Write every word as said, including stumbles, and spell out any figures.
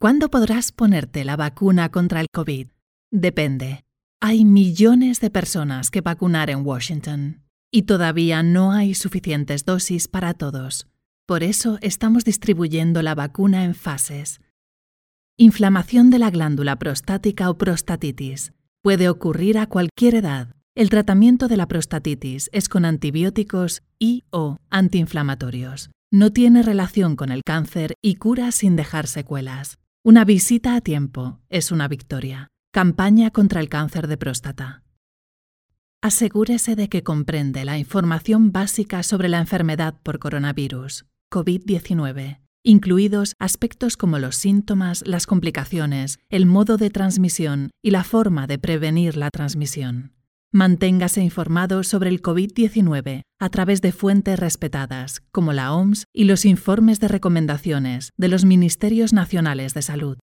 ¿Cuándo podrás ponerte la vacuna contra el COVID? Depende. Hay millones de personas que vacunar en Washington y todavía no hay suficientes dosis para todos. Por eso estamos distribuyendo la vacuna en fases. Inflamación de la glándula prostática o prostatitis. Puede ocurrir a cualquier edad. El tratamiento de la prostatitis es con antibióticos y o antiinflamatorios. No tiene relación con el cáncer y cura sin dejar secuelas. Una visita a tiempo es una victoria. Campaña contra el cáncer de próstata. Asegúrese de que comprende la información básica sobre la enfermedad por coronavirus, COVID diecinueve, incluidos aspectos como los síntomas, las complicaciones, el modo de transmisión y la forma de prevenir la transmisión. Manténgase informado sobre el COVID diecinueve a través de fuentes respetadas, como la O M S y los informes de recomendaciones de los Ministerios Nacionales de Salud.